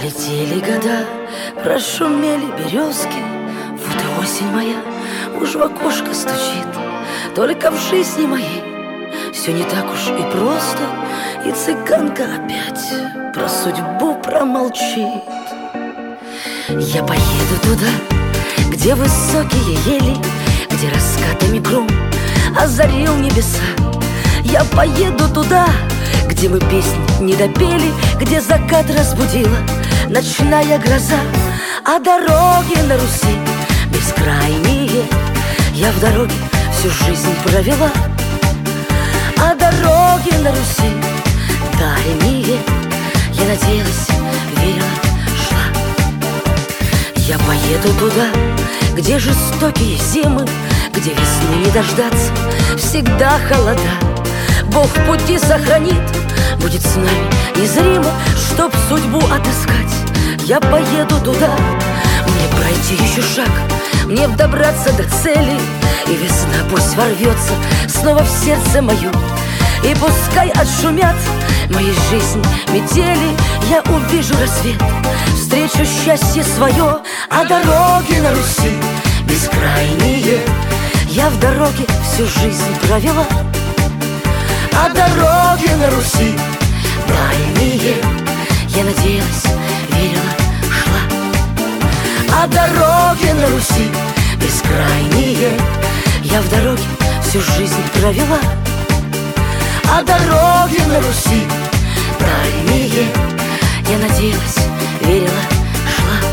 Пролетели года, прошумели березки. Вот и осень моя уж в окошко стучит. Только в жизни моей все не так уж и просто, и цыганка опять про судьбу промолчит. Я поеду туда, где высокие ели, где раскатами гром озарил небеса. Я поеду туда, где мы песни не допели, где закат разбудила ночная гроза. А дороги на Руси бескрайние я в дороге всю жизнь провела. А дороги на Руси дальние я надеялась, верила, шла. Я поеду туда, где жестокие зимы, где весны не дождаться, всегда холода. Бог пути сохранит, будет с нами незримо, чтоб судьбу отыскать. Я поеду туда, мне пройти еще шаг, мне добраться до цели. И весна пусть ворвется снова в сердце мое, и пускай отшумят моей жизни метели. Я увижу рассвет, встречу счастье свое. А дороги на Руси бескрайние я в дороге всю жизнь провела. А дороги на Руси дальние я надеялась, верила, шла. А дороги на Руси бескрайние я в дороге всю жизнь провела. А дороги на Руси дальние я надеялась, верила, шла.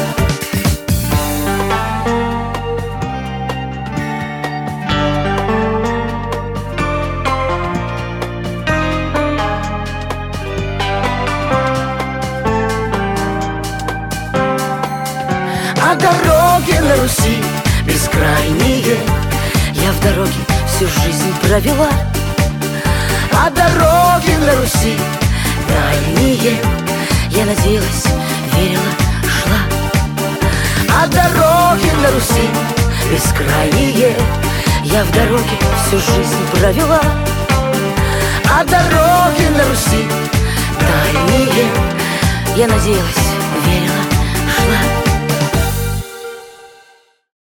А дороги на Руси бескрайние я в дороге всю жизнь провела. А дороги на Руси дальние я надеялась, верила, шла. А дороги на Руси бескрайние я в дороге всю жизнь провела. А дороги на Руси дальние я надеялась,